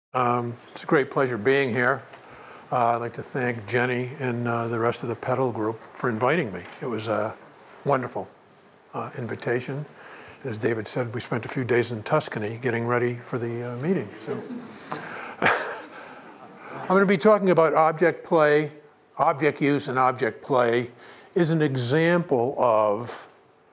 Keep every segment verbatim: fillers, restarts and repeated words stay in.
Um, it's a great pleasure being here. Uh, I'd like to thank Jenny and uh, the rest of the Petal group for inviting me. It was a wonderful uh, invitation. As David said, we spent a few days in Tuscany getting ready for the uh, meeting. So I'm going to be talking about object play. Object use and object play is an example of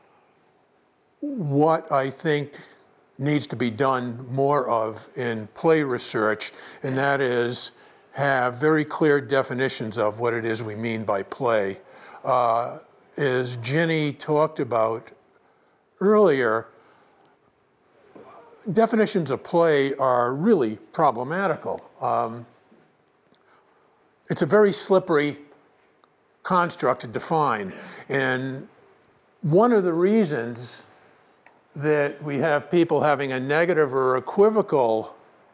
what I think needs to be done more of in play research, and that is have very clear definitions of what it is we mean by play. Uh, as Ginny talked about earlier, definitions of play are really problematical. Um, it's a very slippery construct to define, and one of the reasons that we have people having a negative or equivocal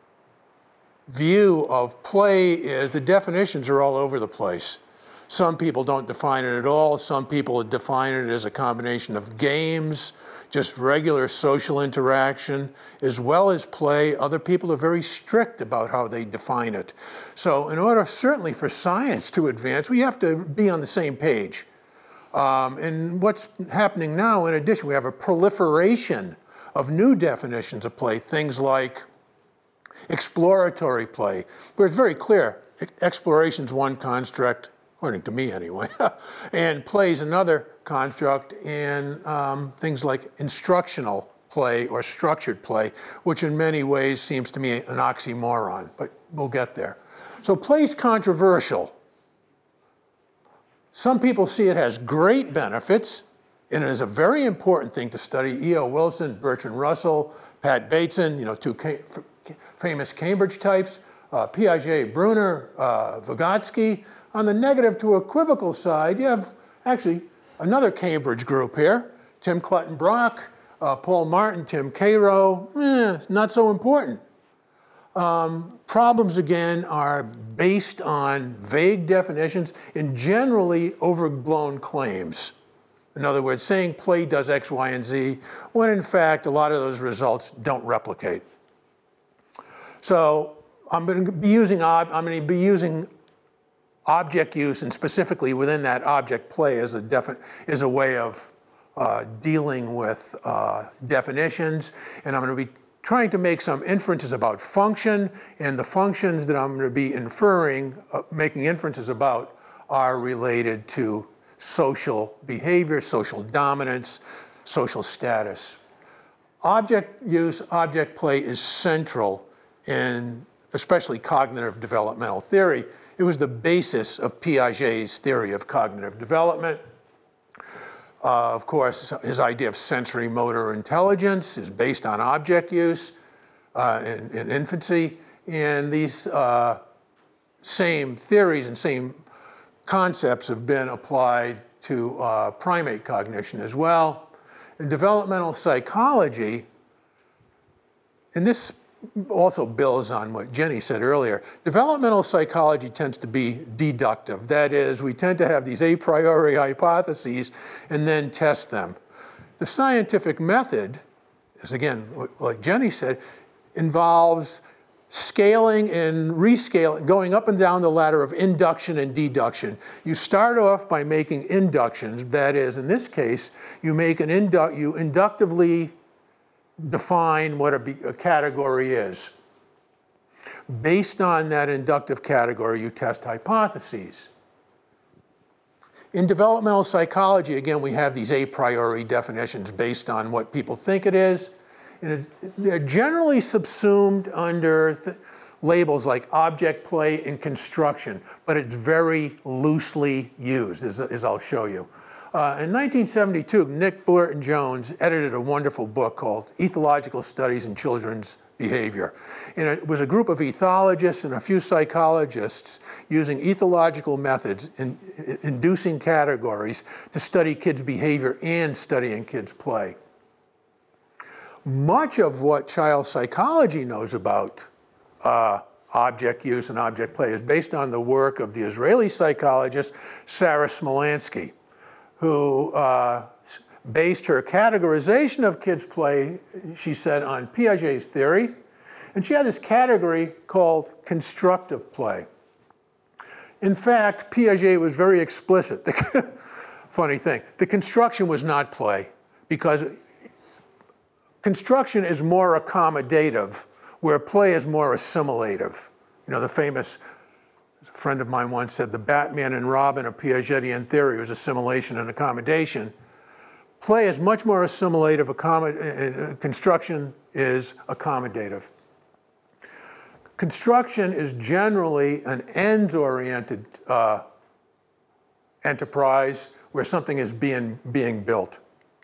view of play is the definitions are all over the place. Some people don't define it at all. Some people define it as a combination of games, just regular social interaction, as well as play. Other people are very strict about how they define it. So in order, certainly for science to advance, we have to be on the same page. Um, and what's happening now, in addition, we have a proliferation of new definitions of play, things like exploratory play, where it's very clear, exploration is one construct, according to me anyway, and play is another construct, and um, things like instructional play or structured play, which in many ways seems to me an oxymoron, but we'll get there. So play is controversial. Some people see it has great benefits, and it is a very important thing to study. E O Wilson, Bertrand Russell, Pat Bateson, you know, two ca- f- famous Cambridge types, uh, Piaget, Brunner, uh, Vygotsky. On the negative to equivocal side, you have actually another Cambridge group here, Tim Clutton-Brock, uh, Paul Martin, Tim Cairo. Eh, it's not so important. Um, problems, again, are based on vague definitions and generally overblown claims. In other words, saying play does X, Y, and Z, when in fact a lot of those results don't replicate. So I'm going to be using ob- I'm going to be using object use, and specifically within that object play as a defi- is a way of uh, dealing with uh, definitions, and I'm going to be trying to make some inferences about function, and the functions that I'm going to be inferring, uh, making inferences about, are related to social behavior, social dominance, social status. Object use, object play is central in especially cognitive developmental theory. It was the basis of Piaget's theory of cognitive development. Uh, of course, his idea of sensory motor intelligence is based on object use uh, in, in infancy. And these uh, same theories and same concepts have been applied to uh, primate cognition as well. In developmental psychology, and this also builds on what Jenny said earlier, developmental psychology tends to be deductive. That is, we tend to have these a priori hypotheses and then test them. The scientific method, is again, like Jenny said, involves scaling and rescaling, going up and down the ladder of induction and deduction. You start off by making inductions. That is, in this case, you make an indu- you inductively define what a, a category is. Based on that inductive category, you test hypotheses. In developmental psychology, again, we have these a priori definitions based on what people think it is. And it, they're generally subsumed under th- labels like object play and construction, but it's very loosely used, as, as I'll show you. Uh, in nineteen seventy-two, Nick Bulletin-Jones edited a wonderful book called Ethological Studies in Children's Behavior. And it was a group of ethologists and a few psychologists using ethological methods in, in inducing categories to study kids' behavior and studying kids' play. Much of what child psychology knows about uh, object use and object play is based on the work of the Israeli psychologist Sarah Smolansky, who uh, based her categorization of kids' play, she said, on Piaget's theory, And she had this category called constructive play. In fact, Piaget was very explicit. Funny thing, the construction was not play, because construction is more accommodative, where play is more assimilative. You know, the famous, a friend of mine once said, the Batman and Robin of Piagetian theory was assimilation and accommodation. Play is much more assimilative, accommod- construction is accommodative. Construction is generally an ends-oriented uh, enterprise where something is being, being built.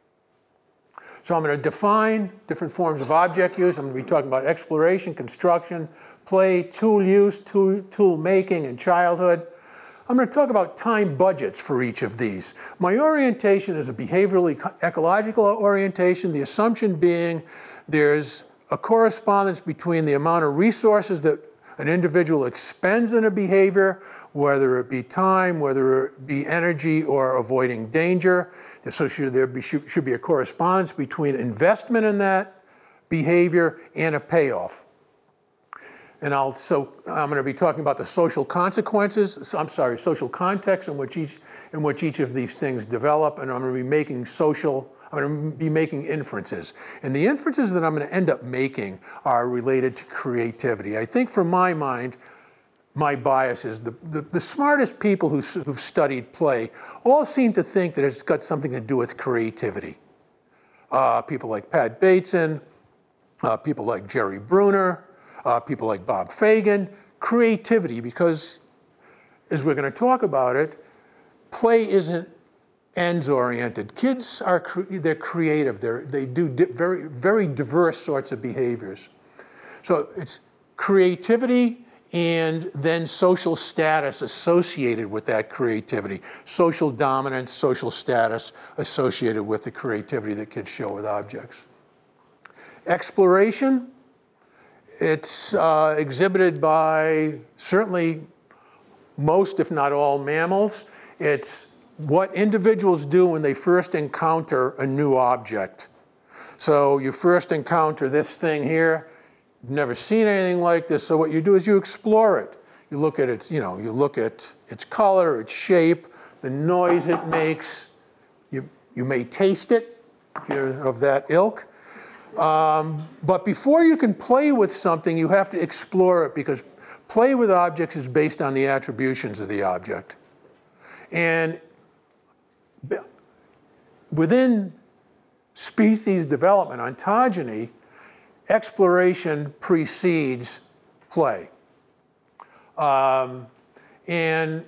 So I'm going to define different forms of object use. I'm going to be talking about exploration, construction, play, tool use, tool, tool making, and childhood. I'm going to talk about time budgets for each of these. My orientation is a behaviorally ecological orientation, the assumption being there's a correspondence between the amount of resources that an individual expends in a behavior, whether it be time, whether it be energy, or avoiding danger. So should there be, should, should be a correspondence between investment in that behavior and a payoff. And I'll, so I'm going to be talking about the social consequences, so I'm sorry, social context in which each, in which each of these things develop, and I'm going to be making social, I'm going to be making inferences. And the inferences that I'm going to end up making are related to creativity. I think from my mind, my bias is the, the, the smartest people who, who've studied play all seem to think that it's got something to do with creativity. Uh, people like Pat Bateson, uh, people like Jerry Bruner, uh, people like Bob Fagan, creativity, because as we're going to talk about it, play isn't ends-oriented. Kids are, they're creative, they're, they do di- very, very diverse sorts of behaviors. So it's creativity and then social status associated with that creativity. Social dominance, social status associated with the creativity that kids show with objects. Exploration, it's uh, exhibited by certainly most, if not all, mammals. It's what individuals do when they first encounter a new object. So you first encounter this thing here, you've never seen anything like this, so what you do is you explore it. You look at its, you know, you look at its color, its shape, the noise it makes. You, you may taste it, if you're of that ilk. Um, but before you can play with something, you have to explore it, because play with objects is based on the attributions of the object. And within species development, ontogeny, exploration precedes play. Um, and,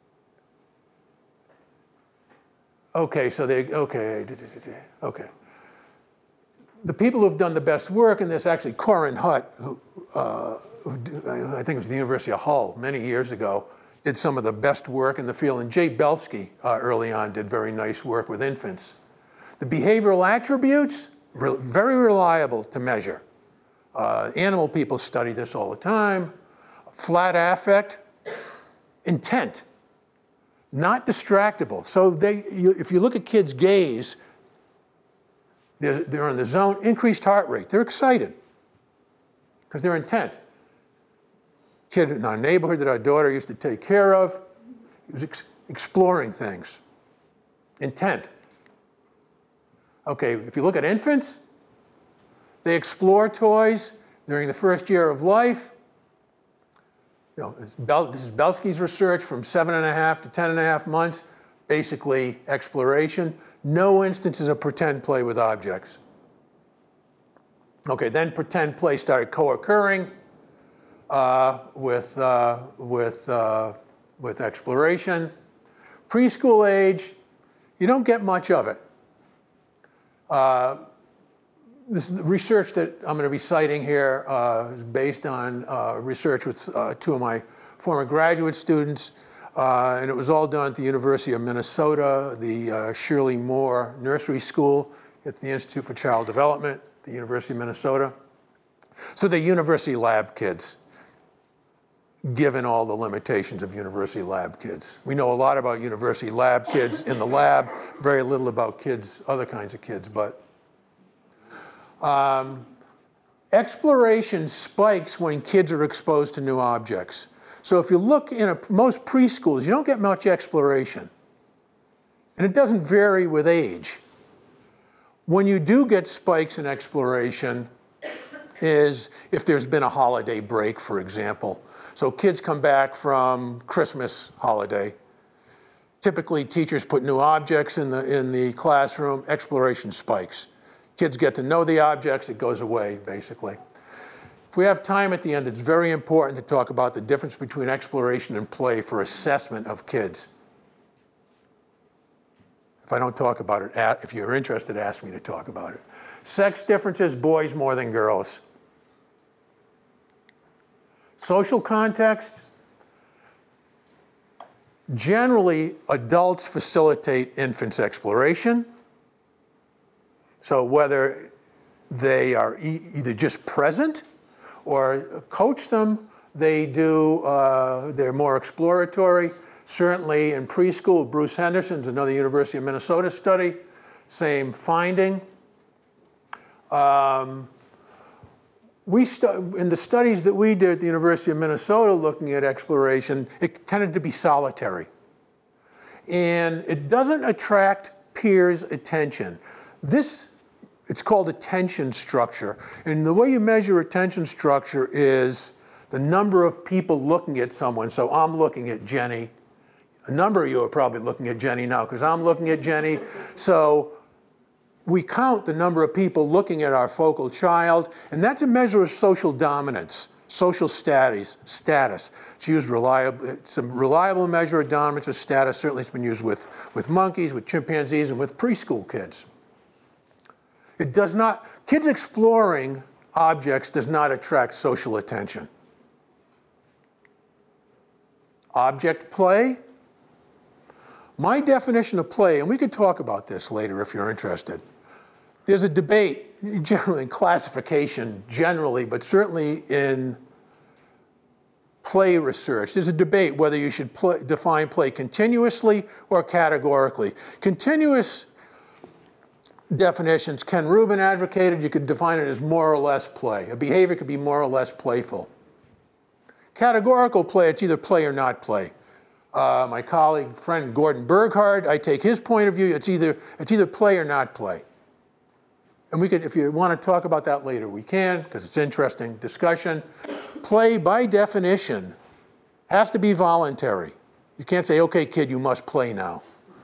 okay, so they, okay, okay. The people who've done the best work in this, actually Corin Hutt, who, uh, who I think it was the University of Hull many years ago, did some of the best work in the field, and Jay Belsky uh, early on did very nice work with infants. The behavioral attributes, re- very reliable to measure. Uh, animal people study this all the time. Flat affect, intent, not distractible. So they, you, if you look at kids' gaze, they're, they're in the zone, increased heart rate. They're excited because they're intent. Kid in our neighborhood that our daughter used to take care of, he was ex- exploring things. Intent. Okay, if you look at infants, they explore toys during the first year of life. You know, Bel- this is Belsky's research from seven and a half to ten and a half months, basically exploration. No instances of pretend play with objects. Okay, then pretend play started co-occurring uh, with, uh, with, uh, with exploration. Preschool age, you don't get much of it. Uh, This research that I'm going to be citing here uh, is based on uh, research with uh, two of my former graduate students, uh, and it was all done at the University of Minnesota, the uh, Shirley Moore Nursery School at the Institute for Child Development, the University of Minnesota. So they're university lab kids, given all the limitations of university lab kids. We know a lot about university lab kids in the lab, very little about kids, other kinds of kids, but Um, Exploration spikes when kids are exposed to new objects. So if you look in a, most preschools, you don't get much exploration. And it doesn't vary with age. When you do get spikes in exploration is if there's been a holiday break, for example. So kids come back from Christmas holiday. Typically, teachers put new objects in the, in the classroom, exploration spikes. Kids get to know the objects, it goes away, basically. If we have time at the end, it's very important to talk about the difference between exploration and play for assessment of kids. If I don't talk about it, if you're interested, ask me to talk about it. Sex differences, boys more than girls. Social context. Generally, adults facilitate infants' exploration. So whether they are e- either just present or coach them, they do, uh, they're more exploratory. Certainly in preschool, Bruce Henderson's another University of Minnesota study, same finding. Um, we stu- in the studies that we did at the University of Minnesota looking at exploration, it tended to be solitary. And it doesn't attract peers' attention. This, it's called attention structure. And the way you measure attention structure is the number of people looking at someone. So I'm looking at Jenny. A number of you are probably looking at Jenny now because I'm looking at Jenny. So we count the number of people looking at our focal child, and that's a measure of social dominance, social status. status. It's used reliable, it's a reliable measure of dominance or status. Certainly it's been used with, with monkeys, with chimpanzees, and with preschool kids. It does not, kids exploring objects does not attract social attention. Object play. My definition of play, and we could talk about this later if you're interested. There's a debate, generally in classification, generally, but certainly in play research. There's a debate whether you should play, define play continuously or categorically. Continuous definitions, Ken Rubin advocated, you could define it as more or less play. A behavior could be more or less playful. Categorical play, it's either play or not play. Uh, my colleague, friend Gordon Burghardt, I take his point of view, it's either, it's either play or not play. And we could, if you want to talk about that later, we can, because it's interesting discussion. Play, by definition, has to be voluntary. You can't say, okay, kid, you must play now.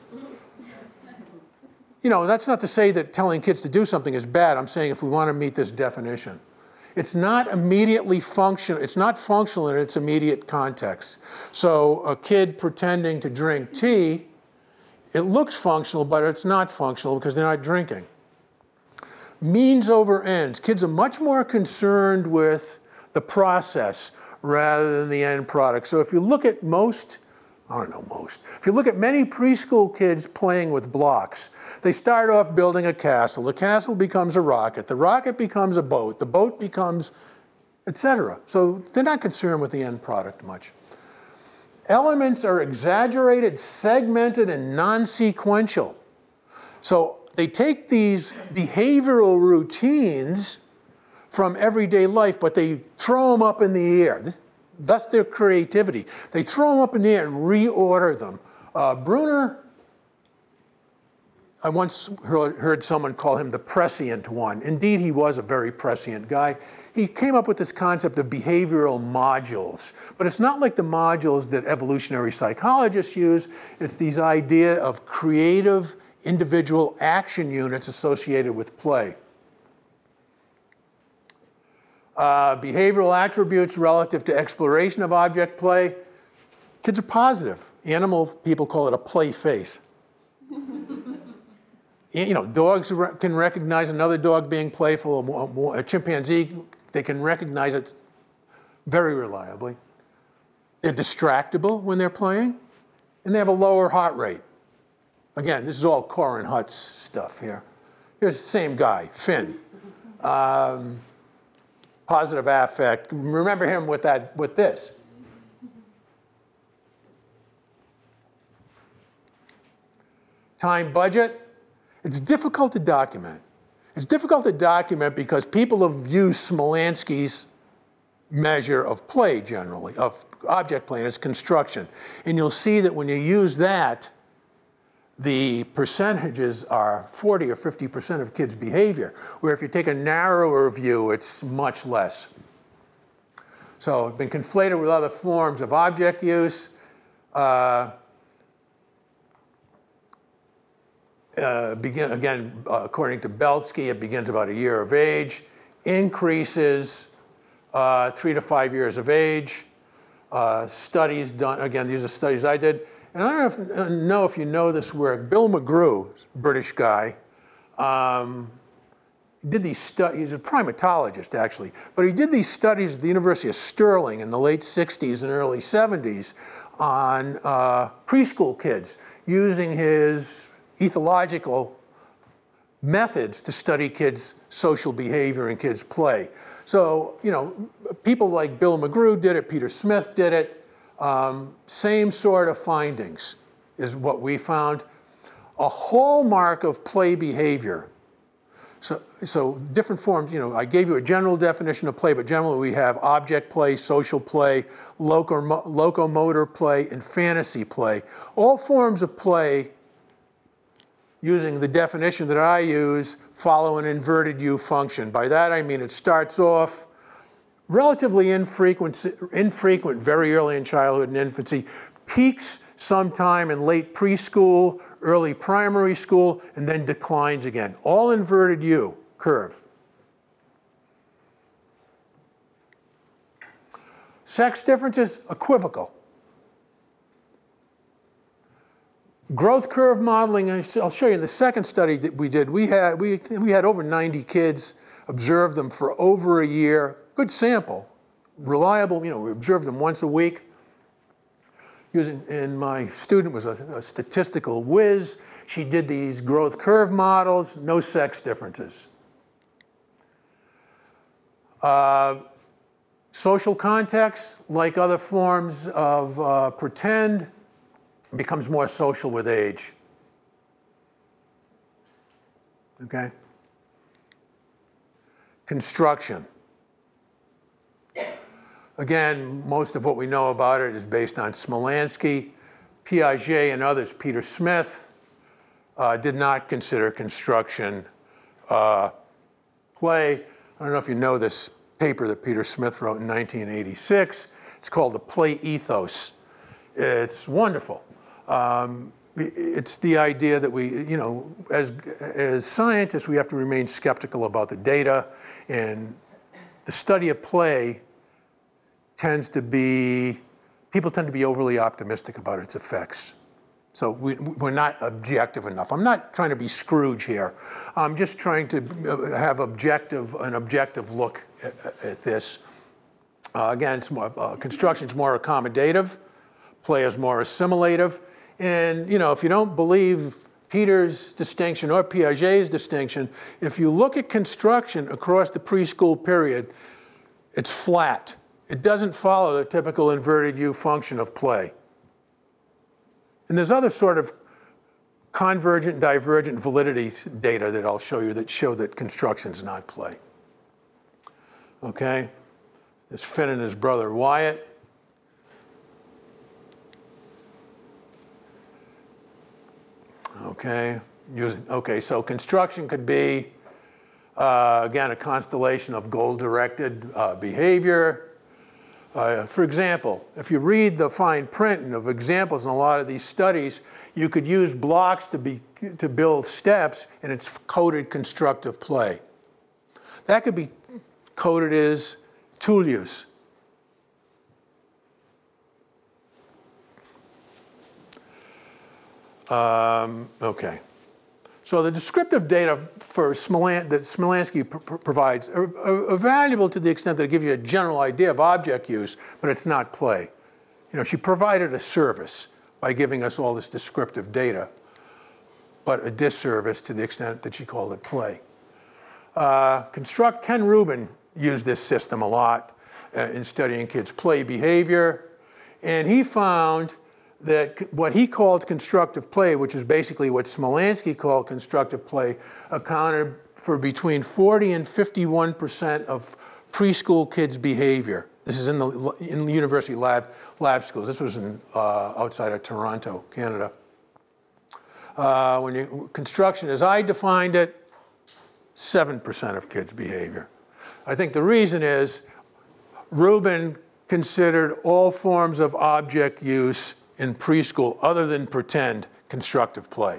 You know, that's not to say that telling kids to do something is bad. I'm saying if we want to meet this definition. It's not immediately functional. It's not functional in its immediate context. So a kid pretending to drink tea, it looks functional, but it's not functional because they're not drinking. Means over ends. Kids are much more concerned with the process rather than the end product. So if you look at most, I don't know most, if you look at many preschool kids playing with blocks, they start off building a castle. The castle becomes a rocket. The rocket becomes a boat. The boat becomes, et cetera. So they're not concerned with the end product much. Elements are exaggerated, segmented, and non-sequential. So they take these behavioral routines from everyday life, but they throw them up in the air. This, that's their creativity. They throw them up in the air and reorder them. Uh, Bruner, I once heard, heard someone call him the prescient one. Indeed, he was a very prescient guy. He came up with this concept of behavioral modules, but it's not like the modules that evolutionary psychologists use. It's these idea of creative individual action units associated with play. Uh, behavioral attributes relative to exploration of object play. Kids are positive. Animal people call it a play face. You know, dogs can recognize another dog being playful. A chimpanzee, they can recognize it very reliably. They're distractible when they're playing, and they have a lower heart rate. Again, this is all Corin Hutz stuff here. Here's the same guy, Finn. Um, positive affect. Remember him with that, with this. Time budget. It's difficult to document. It's difficult to document because people have used Smolansky's measure of play generally, of object play, and its construction. And you'll see that when you use that, the percentages are forty or fifty percent of kids' behavior, where if you take a narrower view, it's much less. So it's been conflated with other forms of object use. Uh, uh, begin, again, uh, according to Belsky, it begins about a year of age, increases uh, three to five years of age. Uh, studies done, again, these are studies I did. And I don't know if, know if you know this work. Bill McGrew, British guy, um, did these studies. He's a primatologist, actually. But he did these studies at the University of Stirling in the late sixties and early seventies on uh, preschool kids using his ethological methods to study kids' social behavior and kids' play. So, you know, people like Bill McGrew did it, Peter Smith did it. Um, same sort of findings is what we found. A hallmark of play behavior. So, so different forms, you know, I gave you a general definition of play, but generally we have object play, social play, loco- locomotor play, and fantasy play. All forms of play, using the definition that I use, follow an inverted U function. By that I mean it starts off relatively infrequent, infrequent very early in childhood and infancy, peaks sometime in late preschool, early primary school, and then declines again. All inverted U curve. Sex differences, equivocal. Growth curve modeling, I'll show you in the second study that we did, we had, we, we had over ninety kids, observed them for over a year. Good sample, reliable, you know, we observed them once a week. Using, and my student was a, a statistical whiz. She did these growth curve models, no sex differences. Uh, social context, like other forms of uh, pretend, becomes more social with age. Okay? Construction. Again, most of what we know about it is based on Smolansky. Piaget and others, Peter Smith, uh, did not consider construction uh, play. I don't know if you know this paper that Peter Smith wrote in nineteen eighty-six. It's called The Play Ethos. It's wonderful. Um, it's the idea that we, you know, as, as scientists, we have to remain skeptical about the data, and the study of play tends to be, people tend to be overly optimistic about its effects. So we, we're not objective enough. I'm not trying to be Scrooge here. I'm just trying to have objective, an objective look at, at this. Uh, again, it's more, uh, construction's more accommodative, play is more assimilative. And, you know, if you don't believe Peter's distinction or Piaget's distinction, if you look at construction across the preschool period, it's flat. It doesn't follow the typical inverted U function of play. And there's other sort of convergent, divergent validity data that I'll show you that show that construction's not play. Okay? There's Finn and his brother Wyatt. Okay, using, okay, so construction could be, uh, again, a constellation of goal-directed uh, behavior. Uh, for example, if you read the fine print and of examples in a lot of these studies, you could use blocks to, be, to build steps, and it's coded constructive play. That could be coded as tool use. Um, okay. So the descriptive data for Smolan that Smolansky pr pr provides are, are, are valuable to the extent that it gives you a general idea of object use, but it's not play. You know, she provided a service by giving us all this descriptive data, but a disservice to the extent that she called it play. Uh, construct, Ken Rubin used this system a lot uh, in studying kids' play behavior, and he found that what he called constructive play, which is basically what Smolansky called constructive play, accounted for between forty and fifty-one percent of preschool kids' behavior. This is in the, in the university lab, lab schools. This was in, uh, outside of Toronto, Canada. Uh, when you, construction, as I defined it, seven percent of kids' behavior. I think the reason is Rubin considered all forms of object use in preschool other than pretend constructive play.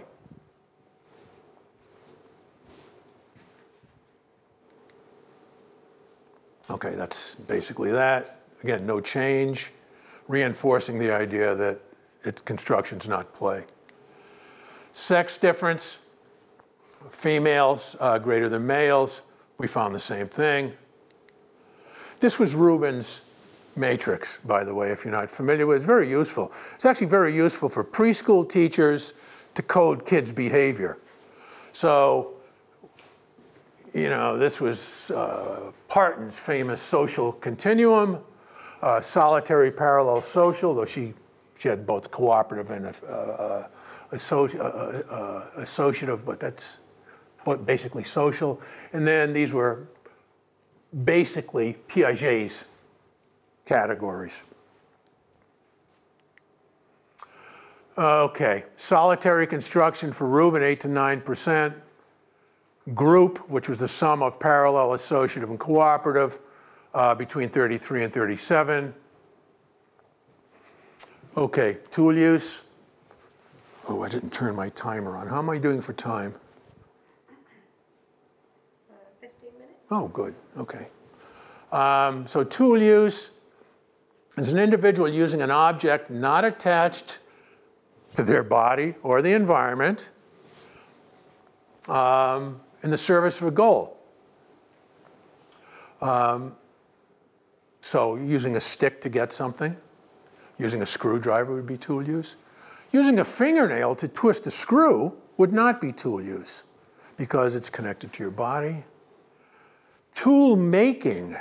Okay, that's basically that. Again, no change, reinforcing the idea that it's, construction's not play. Sex difference, females uh, greater than males, we found the same thing. This was Rubin's matrix, by the way, if you're not familiar with it. It's very useful. It's actually very useful for preschool teachers to code kids' behavior. So, you know, this was uh, Parton's famous social continuum, uh, solitary parallel social, though she, she had both cooperative and uh, uh, associ uh, uh, associative, but that's but basically social. And then these were basically Piaget's categories. Okay, solitary construction for Rubin, eight to nine percent. Group, which was the sum of parallel, associative, and cooperative, uh, between thirty-three and thirty-seven. Okay, tool use. Oh, I didn't turn my timer on. How am I doing for time? Uh, fifteen minutes. Oh, good, okay. Um, so tool use is an individual using an object not attached to their body or the environment um, in the service of a goal. Um, so using a stick to get something, using a screwdriver would be tool use. Using a fingernail to twist a screw would not be tool use because it's connected to your body. Tool making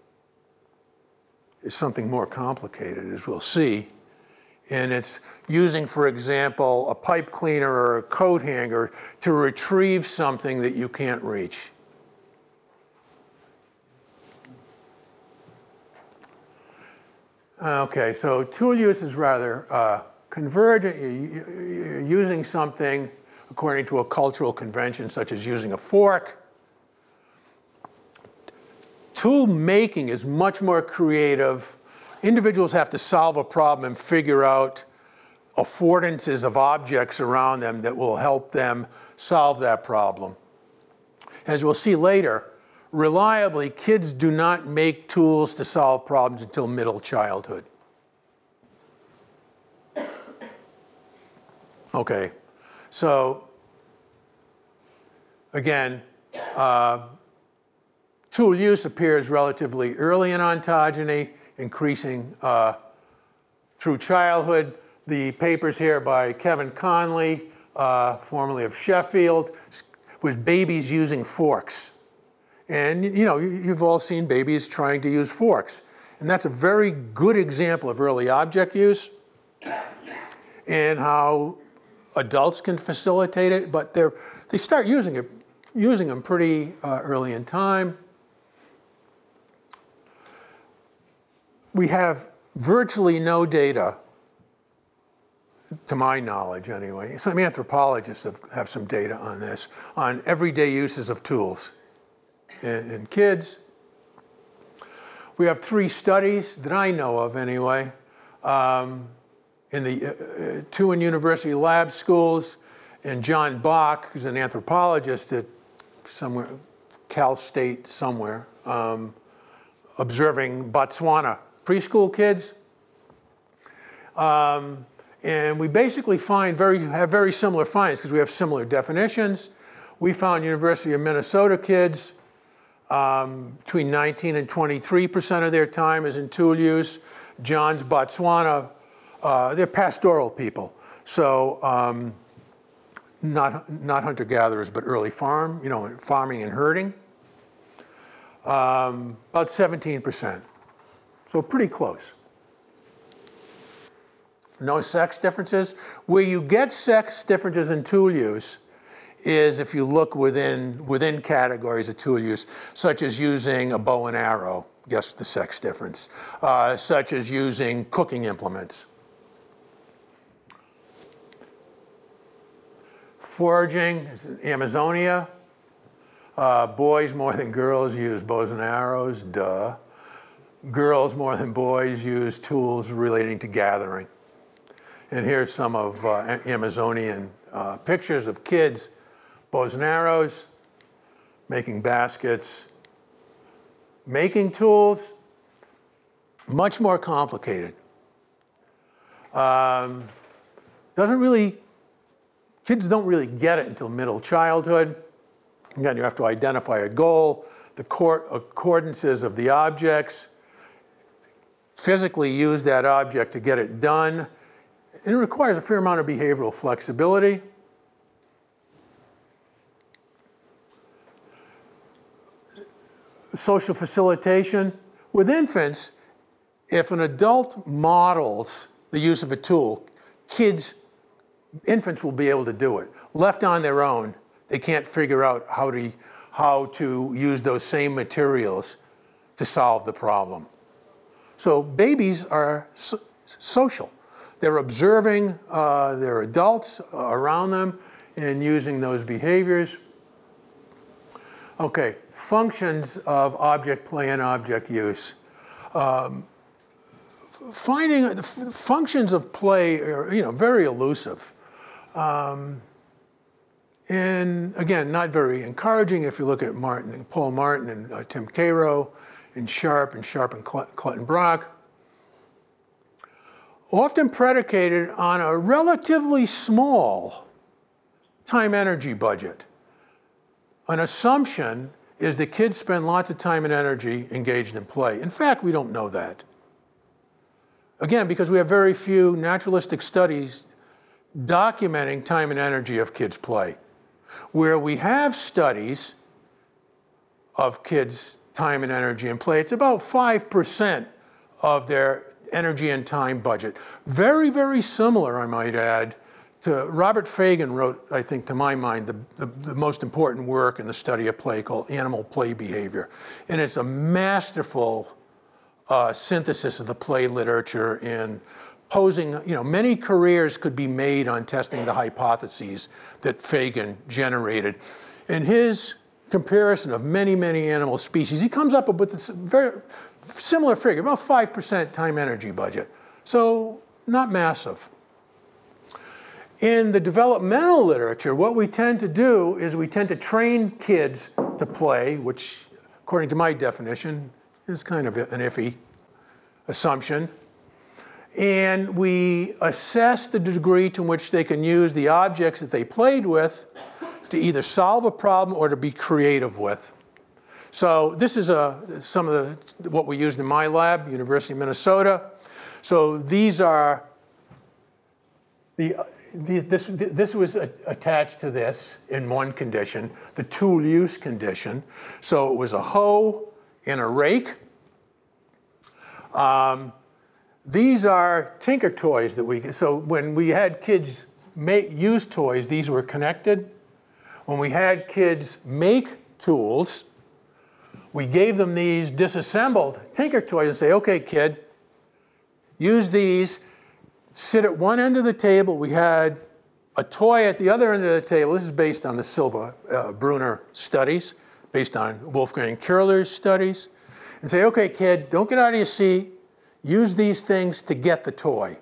is something more complicated, as we'll see. And it's using, for example, a pipe cleaner or a coat hanger to retrieve something that you can't reach. Okay, so tool use is rather uh, convergent. You're using something according to a cultural convention, such as using a fork. Tool making is much more creative. Individuals have to solve a problem and figure out affordances of objects around them that will help them solve that problem. As we'll see later, reliably, kids do not make tools to solve problems until middle childhood. Okay, so again, uh, tool use appears relatively early in ontogeny, increasing uh, through childhood. The papers here by Kevin Conley, uh, formerly of Sheffield, was babies using forks. And you know, you've all seen babies trying to use forks. And that's a very good example of early object use and how adults can facilitate it, but they're, they start using it, using them pretty uh, early in time. We have virtually no data, to my knowledge anyway. Some anthropologists have, have some data on this, on everyday uses of tools in, in kids. We have three studies that I know of anyway, um, in the uh, two in university lab schools, and John Bach, who's an anthropologist at somewhere, Cal State somewhere, um, observing Botswana preschool kids. Um, and we basically find very, have very similar findings because we have similar definitions. We found University of Minnesota kids, um, between nineteen and twenty-three percent of their time is in tool use. John's Botswana, uh, they're pastoral people. So um, not, not hunter-gatherers, but early farm, you know, farming and herding. Um, about seventeen percent. So pretty close. No sex differences. Where you get sex differences in tool use is if you look within, within categories of tool use, such as using a bow and arrow, guess the sex difference, uh, such as using cooking implements. Foraging, Amazonia. Uh, boys more than girls use bows and arrows, duh. Girls more than boys use tools relating to gathering. And here's some of uh, Amazonian uh, pictures of kids, bows and arrows, making baskets, making tools, much more complicated. Um, doesn't really, kids don't really get it until middle childhood. Again, you have to identify a goal, the accordances of the objects, physically use that object to get it done. And it requires a fair amount of behavioral flexibility. Social facilitation. With infants, if an adult models the use of a tool, kids, infants will be able to do it. Left on their own, they can't figure out how to, how to use those same materials to solve the problem. So babies are so social. They're observing uh, their adults around them and using those behaviors. Okay, functions of object play and object use. Um, finding the f functions of play are, you know, very elusive. Um, and again, not very encouraging if you look at Martin, Paul Martin and uh, Tim Cairo and Sharp and Sharp and Clutton-Brock. Often predicated on a relatively small time-energy budget. An assumption is that kids spend lots of time and energy engaged in play. In fact, we don't know that. Again, because we have very few naturalistic studies documenting time and energy of kids' play. Where we have studies of kids' time and energy in play, it's about five percent of their energy and time budget. Very, very similar, I might add, to Robert Fagan wrote, I think, to my mind, the, the, the most important work in the study of play called Animal Play Behavior. And it's a masterful uh, synthesis of the play literature in posing, you know, many careers could be made on testing the hypotheses that Fagan generated. In his comparison of many, many animal species, he comes up with this very similar figure, about five percent time-energy budget. So not massive. In the developmental literature, what we tend to do is we tend to train kids to play, which, according to my definition, is kind of an iffy assumption. And we assess the degree to which they can use the objects that they played with to either solve a problem or to be creative with. So this is a, some of the, what we used in my lab, University of Minnesota. So these are, the, the, this, this was attached to this in one condition, the tool use condition. So it was a hoe and a rake. Um, These are Tinker Toys that we, so when we had kids make, use toys, these were connected. When we had kids make tools, we gave them these disassembled Tinker Toys and say, okay, kid, use these, sit at one end of the table. We had a toy at the other end of the table. This is based on the Silva uh, Bruner studies, based on Wolfgang Köhler's studies. And say, okay, kid, don't get out of your seat. Use these things to get the toy.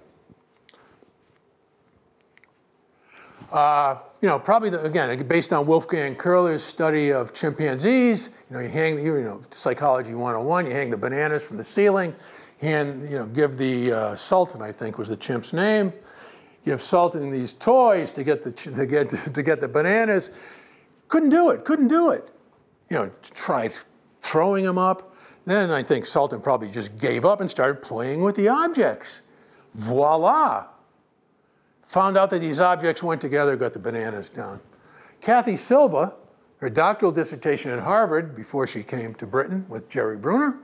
Uh, you know, probably, the, again, based on Wolfgang Köhler's study of chimpanzees, you know, you hang, you know, Psychology one oh one, you hang the bananas from the ceiling, hand, you know, give the uh, Sultan, I think was the chimp's name, give Sultan these toys to get the, to get, to get the bananas. Couldn't do it, couldn't do it. You know, tried throwing them up. Then I think Sultan probably just gave up and started playing with the objects. Voila. Found out that these objects went together, got the bananas down. Kathy Silva, her doctoral dissertation at Harvard before she came to Britain with Jerry Bruner,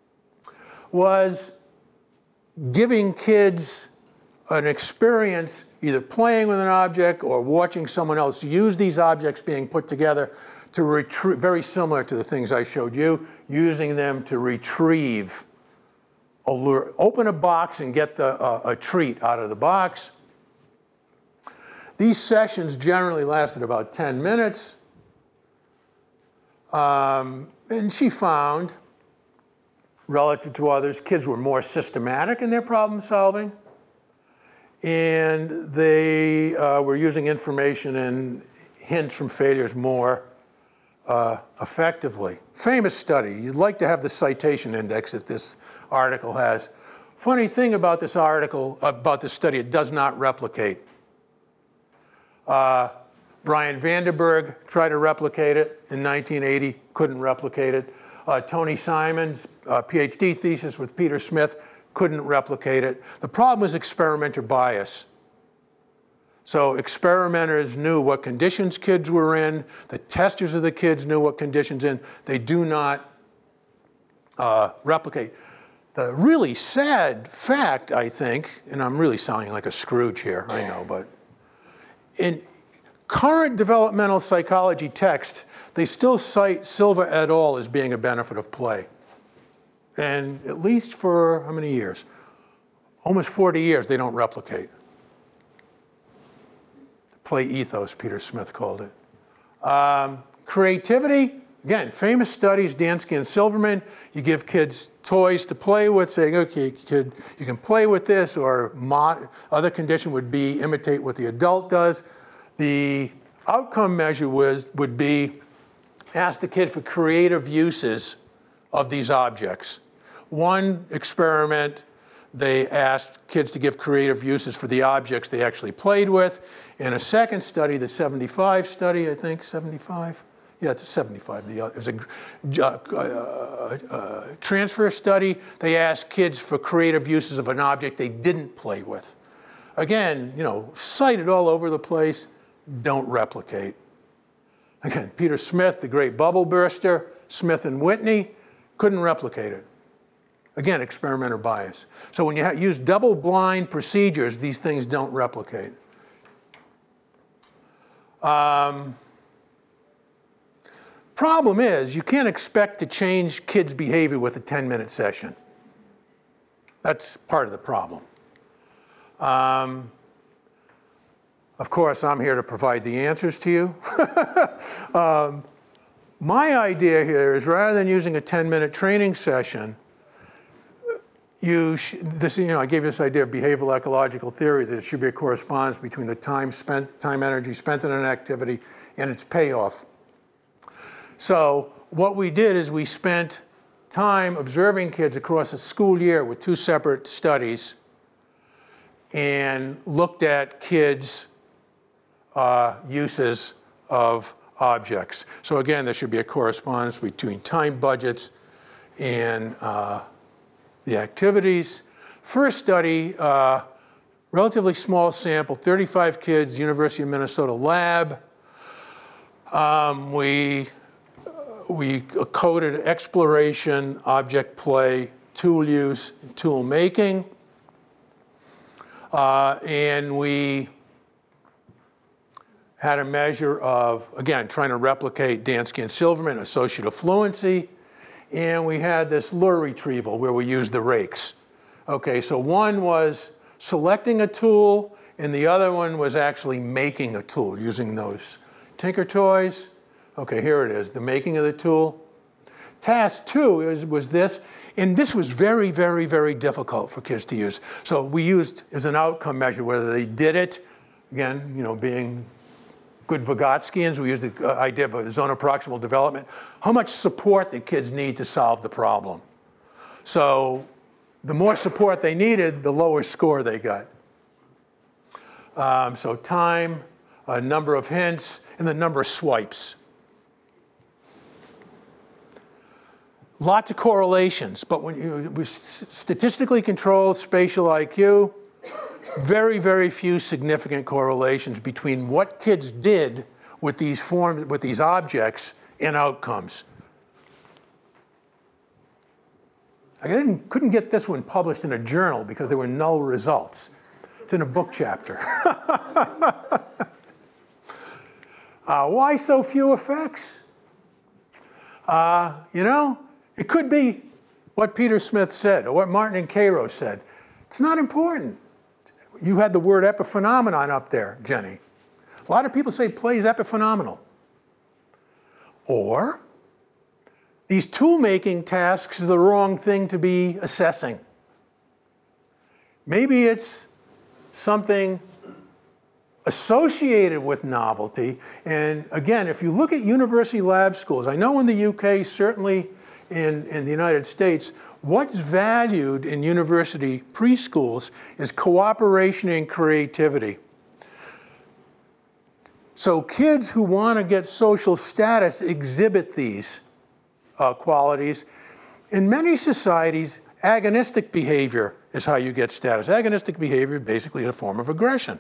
was giving kids an experience either playing with an object or watching someone else use these objects being put together to retrieve, very similar to the things I showed you, using them to retrieve a lure. Open a box and get the, uh, a treat out of the box. These sessions generally lasted about ten minutes. Um, and she found, relative to others, kids were more systematic in their problem solving. And they uh, were using information and hints from failures more uh, effectively. Famous study. You'd like to have the citation index that this article has. Funny thing about this article, about this study, it does not replicate. Uh, Brian Vandenberg tried to replicate it in nineteen eighty, couldn't replicate it. Uh, Tony Simon's uh, PhD thesis with Peter Smith couldn't replicate it. The problem is experimenter bias. So experimenters knew what conditions kids were in. The testers of the kids knew what conditions in. They do not uh, replicate. The really sad fact, I think, and I'm really sounding like a Scrooge here, I know, but in current developmental psychology texts, they still cite Silva et al. As being a benefit of play. And at least for how many years? Almost forty years, they don't replicate. Play ethos, Peter Smith called it. Um, creativity, again, famous studies, Dansky and Silverman. You give kids toys to play with, saying, okay, kid, you can play with this, or mod, other condition would be imitate what the adult does. The outcome measure was, would be ask the kid for creative uses of these objects. One experiment, they asked kids to give creative uses for the objects they actually played with. In a second study, the seventy-five study, I think, seventy-five? Yeah, it's a seventy-five. The, uh, it was a uh, uh, uh, transfer study. They asked kids for creative uses of an object they didn't play with. Again, you know, cited all over the place, don't replicate. Again, Peter Smith, the great bubble burster, Smith and Whitney, couldn't replicate it. Again, experimenter bias. So when you ha- use double-blind procedures, these things don't replicate. Um, problem is, you can't expect to change kids' behavior with a ten-minute session. That's part of the problem. Um, of course, I'm here to provide the answers to you. um, my idea here is rather than using a ten-minute training session, You, sh- this, you know, I gave you this idea of behavioral ecological theory, that it should be a correspondence between the time spent, time energy spent in an activity and its payoff. So what we did is we spent time observing kids across a school year with two separate studies and looked at kids' uh, uses of objects. So again, there should be a correspondence between time budgets and uh, the activities. First study, uh, relatively small sample, thirty-five kids, University of Minnesota lab. Um, we, we coded exploration, object play, tool use, tool making. Uh, and we had a measure of, again, trying to replicate Dansky and Silverman, associative fluency. And we had this lure retrieval where we used the rakes. Okay, so one was selecting a tool, and the other one was actually making a tool using those Tinker Toys. Okay, here it is, the making of the tool. Task two is, was this, and this was very, very, very difficult for kids to use. So we used as an outcome measure whether they did it, again, you know, being good Vygotskians, we use the uh, idea of a zone of proximal development. How much support the kids need to solve the problem? So the more support they needed, the lower score they got. Um, so time, a number of hints, and the number of swipes. Lots of correlations, but when you, with statistically controlled spatial I Q, very, very few significant correlations between what kids did with these forms, with these objects, and outcomes. I didn't, couldn't get this one published in a journal because there were null results. It's in a book chapter. uh, why so few effects? Uh, you know, it could be what Peter Smith said or what Martin and Cairo said. It's not important. You had the word epiphenomenon up there, Jenny. A lot of people say play is epiphenomenal. Or these tool-making tasks are the wrong thing to be assessing. Maybe it's something associated with novelty. And again, if you look at university lab schools, I know in the U K, certainly in, in the United States, what's valued in university preschools is cooperation and creativity. So kids who want to get social status exhibit these uh, qualities. In many societies, agonistic behavior is how you get status. Agonistic behavior basically is a form of aggression.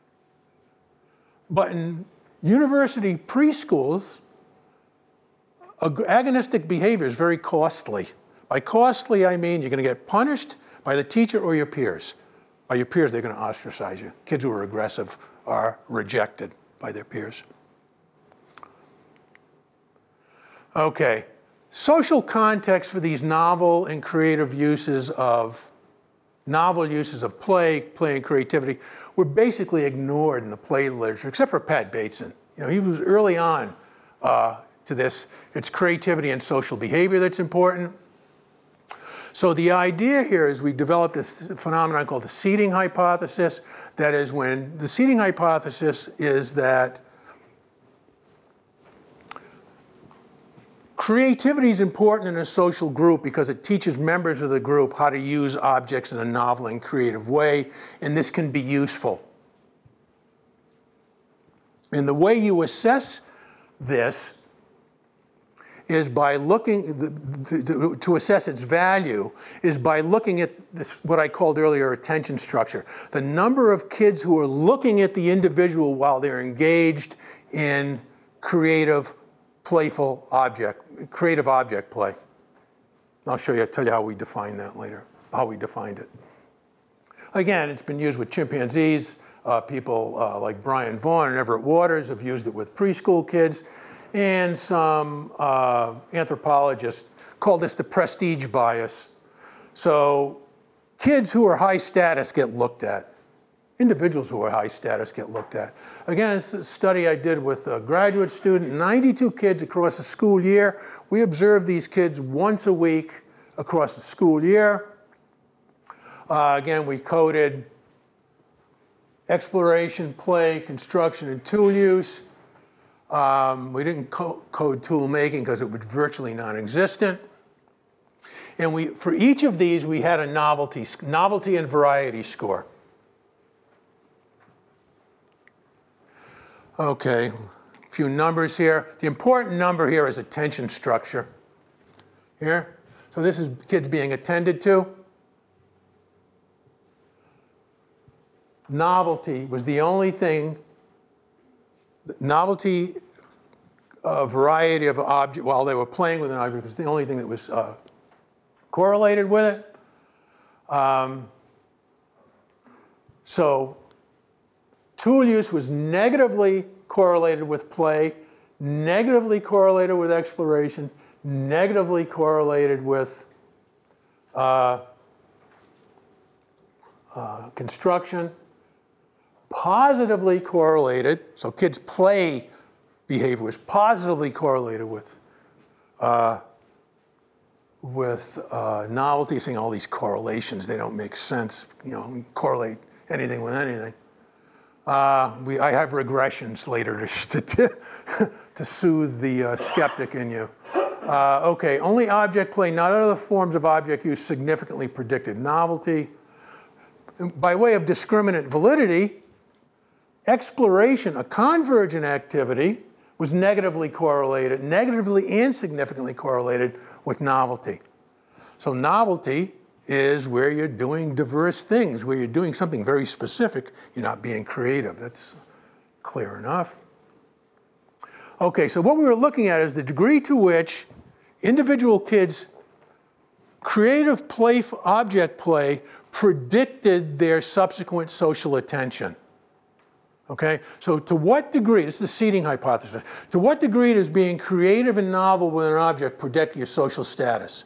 But in university preschools, ag- agonistic behavior is very costly. By costly, I mean you're going to get punished by the teacher or your peers. By your peers, they're going to ostracize you. Kids who are aggressive are rejected by their peers. Okay, social context for these novel and creative uses of, novel uses of play, play and creativity were basically ignored in the play literature, except for Pat Bateson. You know, he was early on uh, to this. It's creativity and social behavior that's important. So the idea here is we developed this phenomenon called the seeding hypothesis. That is when the seeding hypothesis is that creativity is important in a social group because it teaches members of the group how to use objects in a novel and creative way, and this can be useful. And the way you assess this is by looking, to, to assess its value, is by looking at this, what I called earlier attention structure. The number of kids who are looking at the individual while they're engaged in creative, playful object, creative object play. I'll show you, I'll tell you how we define that later, how we defined it. Again, it's been used with chimpanzees. Uh, people uh, like Brian Vaughan and Everett Waters have used it with preschool kids. And some uh, anthropologists call this the prestige bias. So kids who are high status get looked at. Individuals who are high status get looked at. Again, it's a study I did with a graduate student, ninety-two kids across the school year. We observed these kids once a week across the school year. Uh, again, we coded exploration, play, construction, and tool use. Um, we didn't co- code tool making because it was virtually non-existent. And we, for each of these, we had a novelty, novelty and variety score. Okay, a few numbers here. The important number here is attention structure. Here, so this is kids being attended to. Novelty was the only thing. Novelty, a variety of objects, while they were playing with an object, was the only thing that was uh, correlated with it. Um, so tool use was negatively correlated with play, negatively correlated with exploration, negatively correlated with uh, uh, construction, positively correlated, so kids' play behavior was positively correlated with uh, with uh, novelty. Seeing all these correlations, they don't make sense. You know, we correlate anything with anything. Uh, we, I have regressions later to to, to soothe the uh, skeptic in you. Uh, okay, only object play, not other forms of object use significantly predicted novelty. By way of discriminant validity, exploration, a convergent activity, was negatively correlated, negatively and significantly correlated with novelty. So novelty is where you're doing diverse things, where you're doing something very specific, you're not being creative. That's clear enough. Okay, so what we were looking at is the degree to which individual kids' creative play, object play, predicted their subsequent social attention. Okay, so to what degree, this is the seeding hypothesis, to what degree does being creative and novel with an object predict your social status?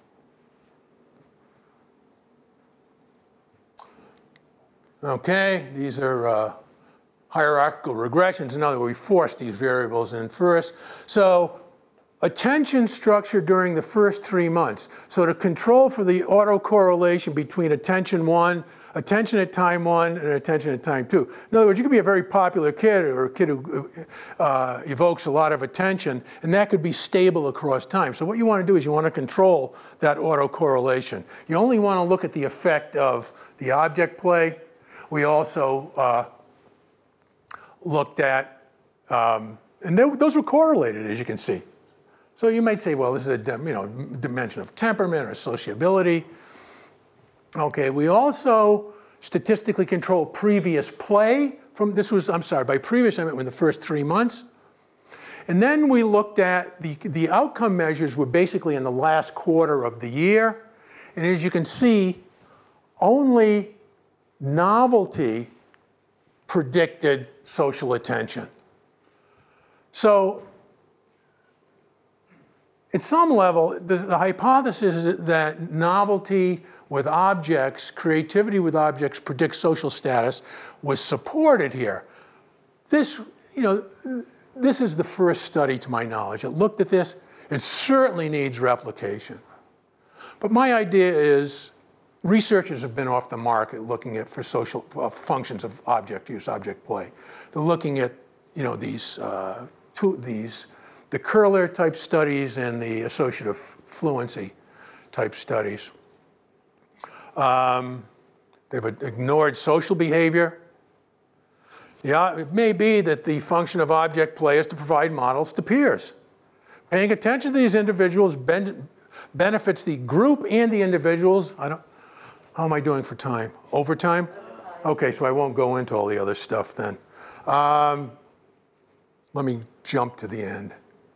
Okay, these are uh, hierarchical regressions. In other words, we force these variables in first. So attention structure during the first three months. So to control for the autocorrelation between attention one, attention at time one, and attention at time two. In other words, you could be a very popular kid or a kid who uh, evokes a lot of attention, and that could be stable across time. So what you want to do is you want to control that autocorrelation. You only want to look at the effect of the object play. We also uh, looked at, um, and they, those were correlated, as you can see. So you might say, well, this is a you know, dimension of temperament or sociability. Okay, we also statistically control previous play from, this was, I'm sorry, by previous I meant in the first three months. And then we looked at, the, the outcome measures were basically in the last quarter of the year. And as you can see, only novelty predicted social attention. So at some level, the, the hypothesis is that novelty with objects, creativity with objects predicts social status was supported here. This, you know, this is the first study to my knowledge. It looked at this. It certainly needs replication. But my idea is researchers have been off the market looking at for social uh, functions of object use, object play. They're looking at, you know, these, uh, two, these, the Curler type studies and the associative fluency type studies. Um, they've ignored social behavior. Yeah, it may be that the function of object play is to provide models to peers. Paying attention to these individuals ben benefits the group and the individuals. I don't, how am I doing for time? Overtime? Okay, so I won't go into all the other stuff then. Um, let me jump to the end.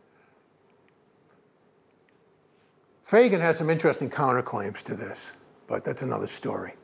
Fagan has some interesting counterclaims to this, but that's another story.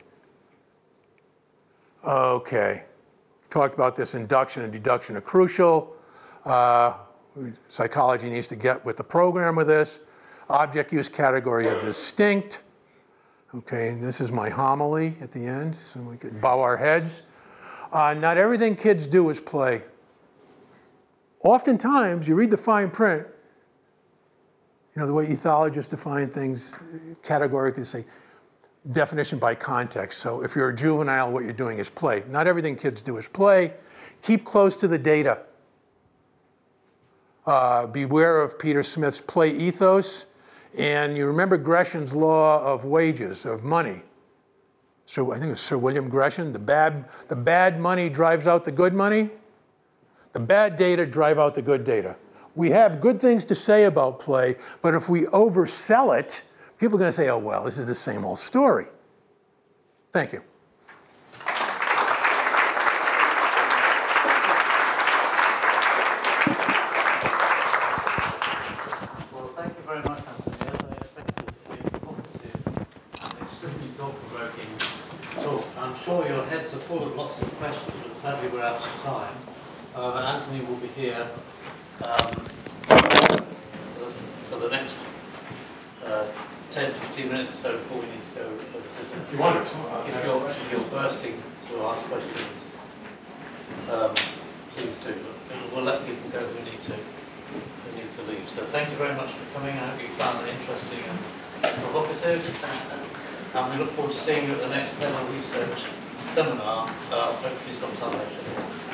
Okay, we've talked about this. Induction and deduction are crucial. Uh, psychology needs to get with the program with this. Object use categories are distinct. Okay, and this is my homily at the end, so we could bow our heads. Uh, not everything kids do is play. Oftentimes, you read the fine print, you know, the way ethologists define things categorically, say, definition by context. So if you're a juvenile, what you're doing is play. Not everything kids do is play. Keep close to the data. Uh, beware of Peter Smith's play ethos. And you remember Gresham's law of wages, of money. So I think it's Sir William Gresham. The bad, the bad money drives out the good money. The bad data drive out the good data. We have good things to say about play, but if we oversell it, people are going to say, oh, well, this is the same old story. Thank you. Well, thank you very much, Anthony. As I expected, a informative and extremely thought-provoking talk. I'm sure your heads are full of lots of questions, but sadly we're out of time. However, Anthony will be here um, for, the, for the next uh, ten to fifteen minutes or so before we need to go for the dinner. You want it? If you're, if you're bursting to ask questions, um, please do. But we'll let people go who need to who need to leave. So thank you very much for coming. I hope you found it interesting and provocative. And we look forward to seeing you at the next panel research seminar, uh, hopefully sometime later.